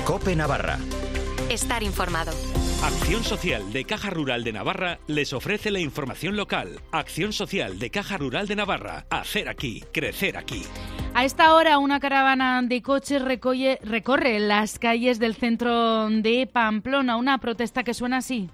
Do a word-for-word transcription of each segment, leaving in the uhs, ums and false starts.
COPE Navarra. Estar informado. Acción Social de Caja Rural de Navarra les ofrece la información local. Acción Social de Caja Rural de Navarra. Hacer aquí, crecer aquí. A esta hora, una caravana de coches recolle, recorre las calles del centro de Pamplona. Una protesta que suena así.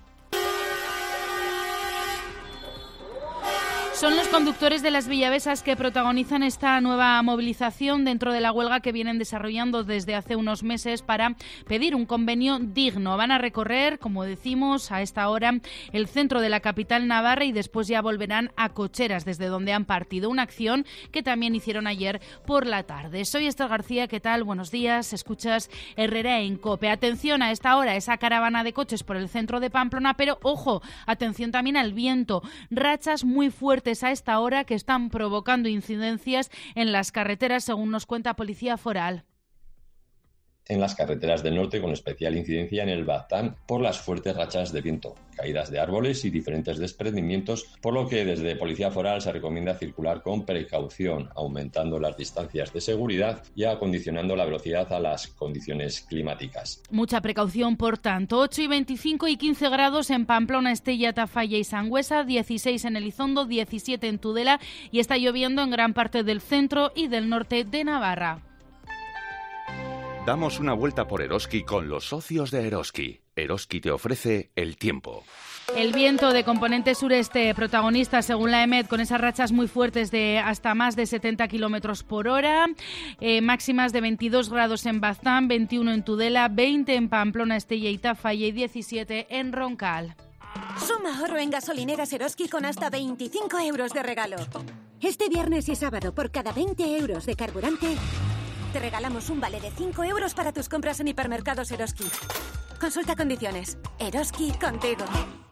Son los conductores de las villavesas que protagonizan esta nueva movilización dentro de la huelga que vienen desarrollando desde hace unos meses para pedir un convenio digno. Van a recorrer, como decimos, a esta hora el centro de la capital navarra y después ya volverán a Cocheras, desde donde han partido. Una acción que también hicieron ayer por la tarde. Soy Esther García, ¿qué tal? Buenos días. Escuchas Herrera en COPE. Atención a esta hora, esa caravana de coches por el centro de Pamplona, pero ojo, atención también al viento. Rachas muy fuertes a esta hora que están provocando incidencias en las carreteras, según nos cuenta Policía Foral. En las carreteras del norte, con especial incidencia en el Baztán por las fuertes rachas de viento, caídas de árboles y diferentes desprendimientos, por lo que desde Policía Foral se recomienda circular con precaución, aumentando las distancias de seguridad y acondicionando la velocidad a las condiciones climáticas. Mucha precaución, por tanto. ocho y veinticinco y quince grados en Pamplona, Estella, Tafalla y Sangüesa, dieciséis en Elizondo, diecisiete en Tudela y está lloviendo en gran parte del centro y del norte de Navarra. Damos una vuelta por Eroski con los socios de Eroski. Eroski te ofrece el tiempo. El viento de componente sureste, protagonista según la EMET, con esas rachas muy fuertes de hasta más de setenta kilómetros por hora, eh, máximas de veintidós grados en Baztán, veintiuno en Tudela, veinte en Pamplona, Estella y Tafalla y diecisiete en Roncal. Suma ahorro en gasolineras Eroski con hasta veinticinco euros de regalo. Este viernes y sábado, por cada veinte euros de carburante, te regalamos un vale de cinco euros para tus compras en hipermercados Eroski. Consulta condiciones. Eroski contigo.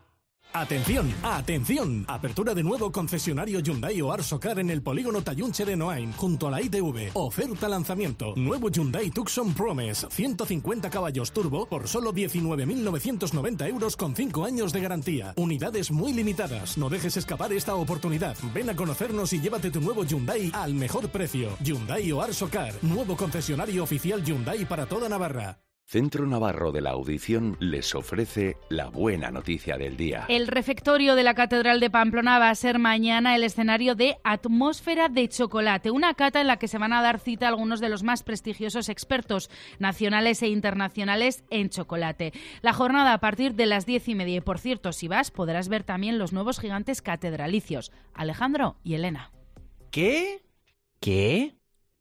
Atención, atención. Apertura de nuevo concesionario Hyundai o Arsocar en el polígono Tallunche de Noain, junto a la I T V. Oferta lanzamiento. Nuevo Hyundai Tucson Promise, ciento cincuenta caballos turbo por solo diecinueve mil novecientos noventa euros con cinco años de garantía. Unidades muy limitadas. No dejes escapar esta oportunidad. Ven a conocernos y llévate tu nuevo Hyundai al mejor precio. Hyundai o Arsocar, nuevo concesionario oficial Hyundai para toda Navarra. Centro Navarro de la Audición les ofrece la buena noticia del día. El refectorio de la Catedral de Pamplona va a ser mañana el escenario de Atmósfera de Chocolate, una cata en la que se van a dar cita algunos de los más prestigiosos expertos nacionales e internacionales en chocolate. La jornada a partir de las diez y media y, por cierto, si vas podrás ver también los nuevos gigantes catedralicios, Alejandro y Elena. ¿Qué? ¿Qué?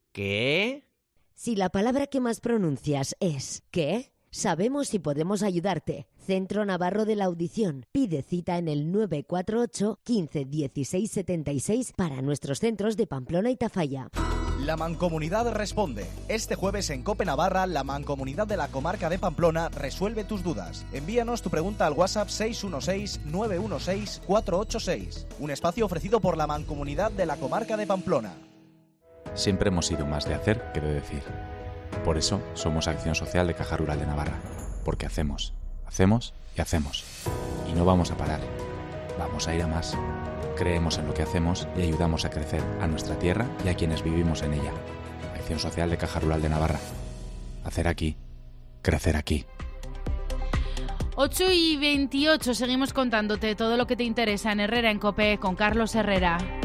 ¿Qué? Si la palabra que más pronuncias es ¿qué? Sabemos si podemos ayudarte. Centro Navarro de la Audición. Pide cita en el nueve cuatro ocho, quince, dieciséis, setenta y seis para nuestros centros de Pamplona y Tafalla. La Mancomunidad responde. Este jueves en COPE Navarra, la Mancomunidad de la Comarca de Pamplona resuelve tus dudas. Envíanos tu pregunta al WhatsApp seis uno seis, nueve uno seis, cuatro ocho seis. Un espacio ofrecido por la Mancomunidad de la Comarca de Pamplona. Siempre hemos sido más de hacer que de decir. Por eso somos Acción Social de Caja Rural de Navarra. Porque hacemos, hacemos y hacemos. Y no vamos a parar. Vamos a ir a más. Creemos en lo que hacemos y ayudamos a crecer a nuestra tierra y a quienes vivimos en ella. Acción Social de Caja Rural de Navarra. Hacer aquí, crecer aquí. ocho y veintiocho, seguimos contándote todo lo que te interesa en Herrera en COPE con Carlos Herrera.